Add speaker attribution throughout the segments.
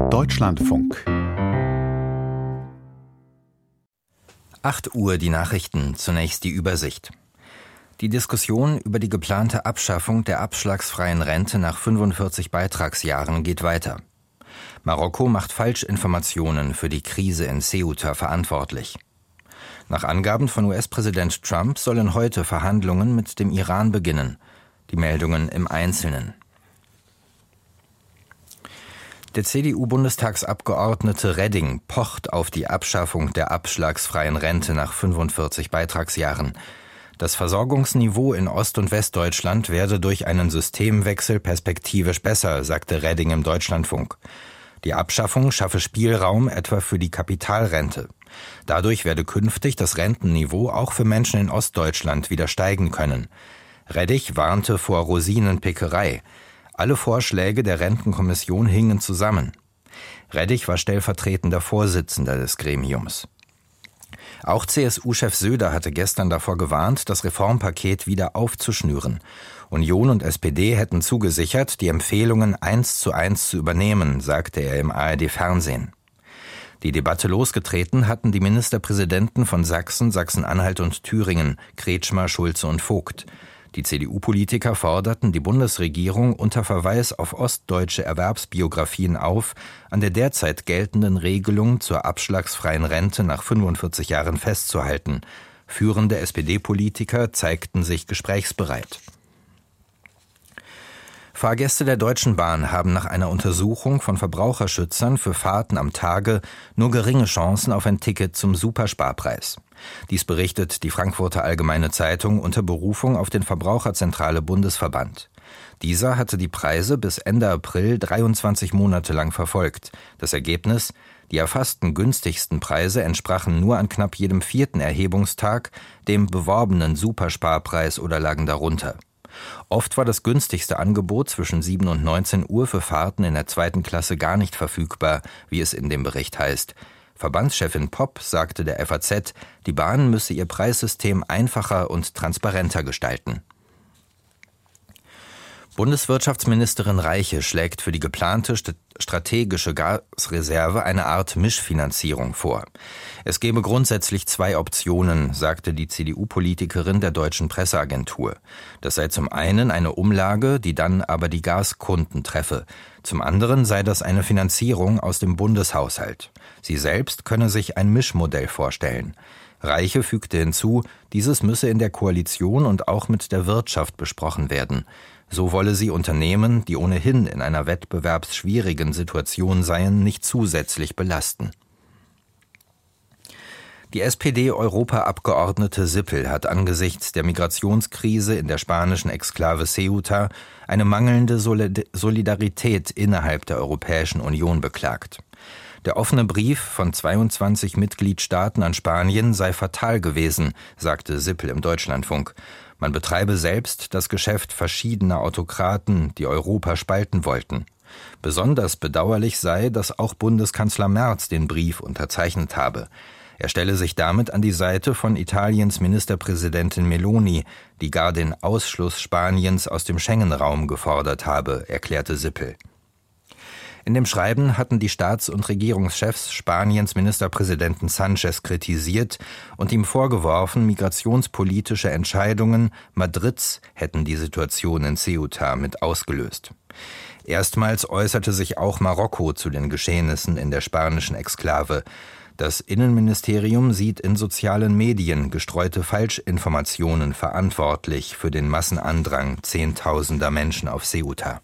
Speaker 1: Deutschlandfunk.
Speaker 2: 8 Uhr die Nachrichten, zunächst die Übersicht. Die Diskussion über die geplante Abschaffung der abschlagsfreien Rente nach 45 Beitragsjahren geht weiter. Marokko macht Falschinformationen für die Krise in Ceuta verantwortlich. Nach Angaben von US-Präsident Trump sollen heute Verhandlungen mit dem Iran beginnen. Die Meldungen im Einzelnen. Der CDU-Bundestagsabgeordnete Redding pocht auf die Abschaffung der abschlagsfreien Rente nach 45 Beitragsjahren. Das Versorgungsniveau in Ost- und Westdeutschland werde durch einen Systemwechsel perspektivisch besser, sagte Redding im Deutschlandfunk. Die Abschaffung schaffe Spielraum etwa für die Kapitalrente. Dadurch werde künftig das Rentenniveau auch für Menschen in Ostdeutschland wieder steigen können. Redding warnte vor Rosinenpickerei. Alle Vorschläge der Rentenkommission hingen zusammen. Redding war stellvertretender Vorsitzender des Gremiums. Auch CSU-Chef Söder hatte gestern davor gewarnt, das Reformpaket wieder aufzuschnüren. Union und SPD hätten zugesichert, die Empfehlungen 1:1 zu übernehmen, sagte er im ARD-Fernsehen. Die Debatte losgetreten hatten die Ministerpräsidenten von Sachsen, Sachsen-Anhalt und Thüringen, Kretschmer, Schulze und Vogt. Die CDU-Politiker forderten die Bundesregierung unter Verweis auf ostdeutsche Erwerbsbiografien auf, an der derzeit geltenden Regelung zur abschlagsfreien Rente nach 45 Jahren festzuhalten. Führende SPD-Politiker zeigten sich gesprächsbereit. Fahrgäste der Deutschen Bahn haben nach einer Untersuchung von Verbraucherschützern für Fahrten am Tage nur geringe Chancen auf ein Ticket zum Supersparpreis. Dies berichtet die Frankfurter Allgemeine Zeitung unter Berufung auf den Verbraucherzentrale Bundesverband. Dieser hatte die Preise bis Ende April 23 Monate lang verfolgt. Das Ergebnis: Die erfassten günstigsten Preise entsprachen nur an knapp jedem 4. Erhebungstag dem beworbenen Supersparpreis oder lagen darunter. Oft war das günstigste Angebot zwischen 7 und 19 Uhr für Fahrten in der 2. Klasse gar nicht verfügbar, wie es in dem Bericht heißt. Verbandschefin Popp sagte der FAZ, die Bahn müsse ihr Preissystem einfacher und transparenter gestalten. Bundeswirtschaftsministerin Reiche schlägt für die geplante strategische Gasreserve eine Art Mischfinanzierung vor. Es gebe grundsätzlich 2 Optionen, sagte die CDU-Politikerin der Deutschen Presseagentur. Das sei zum einen eine Umlage, die dann aber die Gaskunden treffe. Zum anderen sei das eine Finanzierung aus dem Bundeshaushalt. Sie selbst könne sich ein Mischmodell vorstellen. Reiche fügte hinzu, dieses müsse in der Koalition und auch mit der Wirtschaft besprochen werden. So wolle sie Unternehmen, die ohnehin in einer wettbewerbsschwierigen Situation seien, nicht zusätzlich belasten. Die SPD-Europaabgeordnete Sippel hat angesichts der Migrationskrise in der spanischen Exklave Ceuta eine mangelnde Solidarität innerhalb der Europäischen Union beklagt. Der offene Brief von 22 Mitgliedstaaten an Spanien sei fatal gewesen, sagte Sippel im Deutschlandfunk. Man betreibe selbst das Geschäft verschiedener Autokraten, die Europa spalten wollten. Besonders bedauerlich sei, dass auch Bundeskanzler Merz den Brief unterzeichnet habe. Er stelle sich damit an die Seite von Italiens Ministerpräsidentin Meloni, die gar den Ausschluss Spaniens aus dem Schengen-Raum gefordert habe, erklärte Sippel. In dem Schreiben hatten die Staats- und Regierungschefs Spaniens Ministerpräsidenten Sánchez kritisiert und ihm vorgeworfen, migrationspolitische Entscheidungen Madrids hätten die Situation in Ceuta mit ausgelöst. Erstmals äußerte sich auch Marokko zu den Geschehnissen in der spanischen Exklave. Das Innenministerium sieht in sozialen Medien gestreute Falschinformationen verantwortlich für den Massenandrang Zehntausender Menschen auf Ceuta.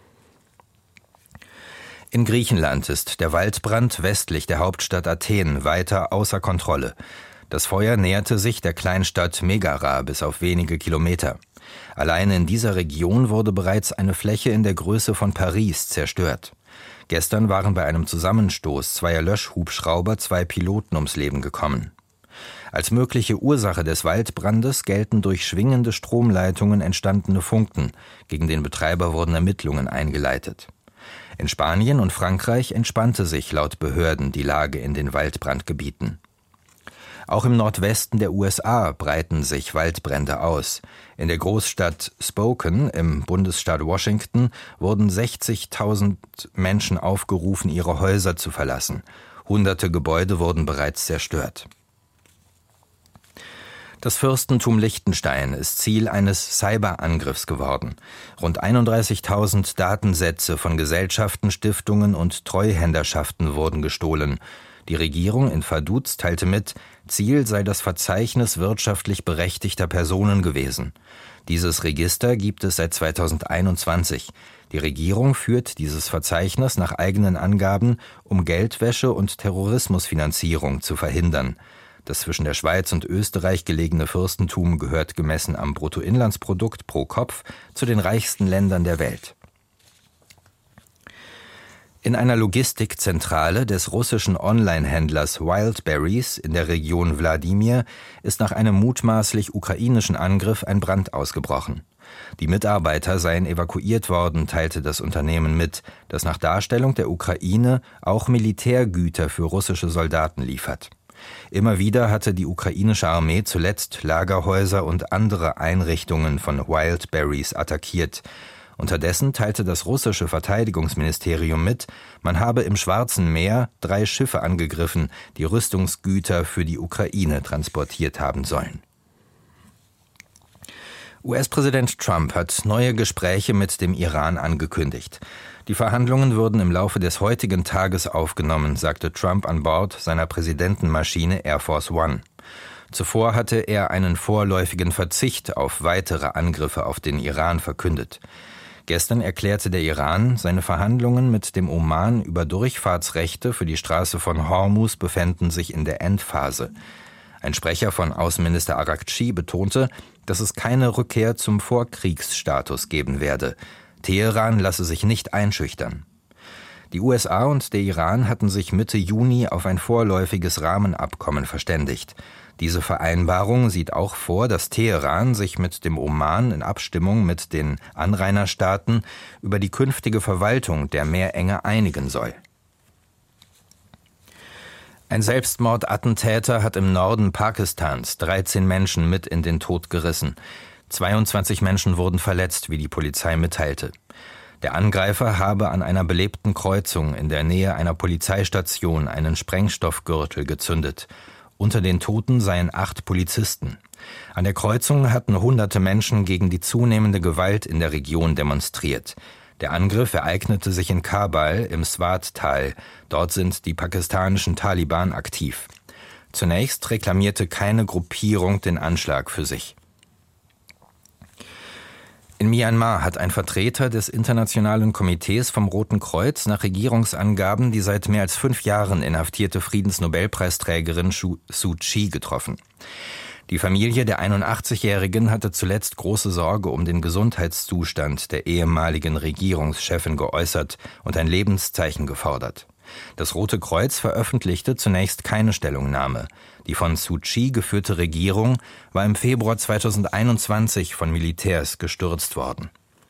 Speaker 2: In Griechenland ist der Waldbrand westlich der Hauptstadt Athen weiter außer Kontrolle. Das Feuer näherte sich der Kleinstadt Megara bis auf wenige Kilometer. Alleine in dieser Region wurde bereits eine Fläche in der Größe von Paris zerstört. Gestern waren bei einem Zusammenstoß 2 Löschhubschrauber 2 Piloten ums Leben gekommen. Als mögliche Ursache des Waldbrandes gelten durch schwingende Stromleitungen entstandene Funken. Gegen den Betreiber wurden Ermittlungen eingeleitet. In Spanien und Frankreich entspannte sich laut Behörden die Lage in den Waldbrandgebieten. Auch im Nordwesten der USA breiten sich Waldbrände aus. In der Großstadt Spokane im Bundesstaat Washington wurden 60.000 Menschen aufgerufen, ihre Häuser zu verlassen. Hunderte Gebäude wurden bereits zerstört. Das Fürstentum Liechtenstein ist Ziel eines Cyberangriffs geworden. Rund 31.000 Datensätze von Gesellschaften, Stiftungen und Treuhänderschaften wurden gestohlen. Die Regierung in Vaduz teilte mit, Ziel sei das Verzeichnis wirtschaftlich berechtigter Personen gewesen. Dieses Register gibt es seit 2021. Die Regierung führt dieses Verzeichnis nach eigenen Angaben, um Geldwäsche und Terrorismusfinanzierung zu verhindern. Das zwischen der Schweiz und Österreich gelegene Fürstentum gehört gemessen am Bruttoinlandsprodukt pro Kopf zu den reichsten Ländern der Welt. In einer Logistikzentrale des russischen Online-Händlers Wildberries in der Region Wladimir ist nach einem mutmaßlich ukrainischen Angriff ein Brand ausgebrochen. Die Mitarbeiter seien evakuiert worden, teilte das Unternehmen mit, das nach Darstellung der Ukraine auch Militärgüter für russische Soldaten liefert. Immer wieder hatte die ukrainische Armee zuletzt Lagerhäuser und andere Einrichtungen von Wildberries attackiert. Unterdessen teilte das russische Verteidigungsministerium mit, man habe im Schwarzen Meer 3 Schiffe angegriffen, die Rüstungsgüter für die Ukraine transportiert haben sollen. US-Präsident Trump hat neue Gespräche mit dem Iran angekündigt. Die Verhandlungen würden im Laufe des heutigen Tages aufgenommen, sagte Trump an Bord seiner Präsidentenmaschine Air Force One. Zuvor hatte er einen vorläufigen Verzicht auf weitere Angriffe auf den Iran verkündet. Gestern erklärte der Iran, seine Verhandlungen mit dem Oman über Durchfahrtsrechte für die Straße von Hormuz befänden sich in der Endphase. Ein Sprecher von Außenminister Araghchi betonte, dass es keine Rückkehr zum Vorkriegsstatus geben werde. Teheran lasse sich nicht einschüchtern. Die USA und der Iran hatten sich Mitte Juni auf ein vorläufiges Rahmenabkommen verständigt. Diese Vereinbarung sieht auch vor, dass Teheran sich mit dem Oman in Abstimmung mit den Anrainerstaaten über die künftige Verwaltung der Meerenge einigen soll. Ein Selbstmordattentäter hat im Norden Pakistans 13 Menschen mit in den Tod gerissen. 22 Menschen wurden verletzt, wie die Polizei mitteilte. Der Angreifer habe an einer belebten Kreuzung in der Nähe einer Polizeistation einen Sprengstoffgürtel gezündet. Unter den Toten seien 8 Polizisten. An der Kreuzung hatten hunderte Menschen gegen die zunehmende Gewalt in der Region demonstriert. Der Angriff ereignete sich in Kabul im Swat-Tal. Dort sind die pakistanischen Taliban aktiv. Zunächst reklamierte keine Gruppierung den Anschlag für sich. In Myanmar hat ein Vertreter des Internationalen Komitees vom Roten Kreuz nach Regierungsangaben die seit mehr als 5 Jahren inhaftierte Friedensnobelpreisträgerin Suu Kyi getroffen. Die Familie der 81-Jährigen hatte zuletzt große Sorge um den Gesundheitszustand der ehemaligen Regierungschefin geäußert und ein Lebenszeichen gefordert. Das Rote Kreuz veröffentlichte zunächst keine Stellungnahme. Die von Suu Kyi geführte Regierung war im Februar 2021 von Militärs gestürzt worden.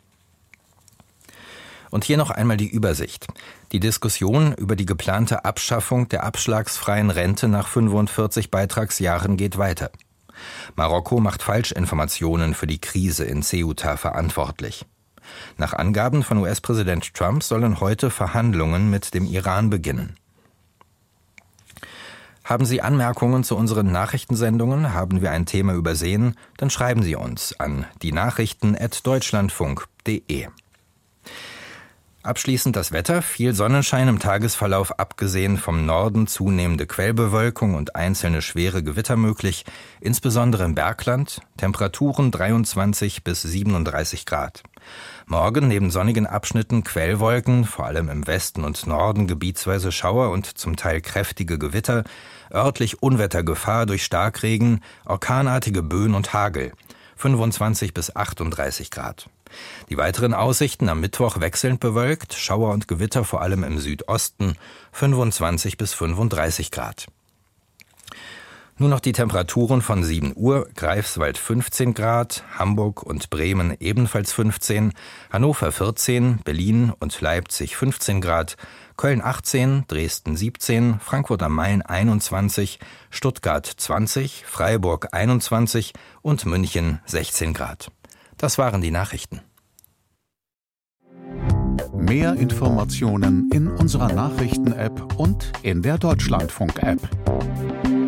Speaker 2: Und hier noch einmal die Übersicht. Die Diskussion über die geplante Abschaffung der abschlagsfreien Rente nach 45 Beitragsjahren geht weiter. Marokko macht Falschinformationen für die Krise in Ceuta verantwortlich. Nach Angaben von US-Präsident Trump sollen heute Verhandlungen mit dem Iran beginnen. Haben Sie Anmerkungen zu unseren Nachrichtensendungen? Haben wir ein Thema übersehen? Dann schreiben Sie uns an dienachrichten@deutschlandfunk.de. Abschließend das Wetter. Viel Sonnenschein im Tagesverlauf, abgesehen vom Norden zunehmende Quellbewölkung und einzelne schwere Gewitter möglich, insbesondere im Bergland. Temperaturen 23 bis 37 Grad. Morgen neben sonnigen Abschnitten Quellwolken, vor allem im Westen und Norden gebietsweise Schauer und zum Teil kräftige Gewitter, örtlich Unwettergefahr durch Starkregen, orkanartige Böen und Hagel. 25 bis 38 Grad. Die weiteren Aussichten am Mittwoch wechselnd bewölkt, Schauer und Gewitter vor allem im Südosten, 25 bis 35 Grad. Nun noch die Temperaturen von 7 Uhr. Greifswald 15 Grad, Hamburg und Bremen ebenfalls 15, Hannover 14, Berlin und Leipzig 15 Grad, Köln 18, Dresden 17, Frankfurt am Main 21, Stuttgart 20, Freiburg 21 und München 16 Grad. Das waren die Nachrichten.
Speaker 1: Mehr Informationen in unserer Nachrichten-App und in der Deutschlandfunk-App.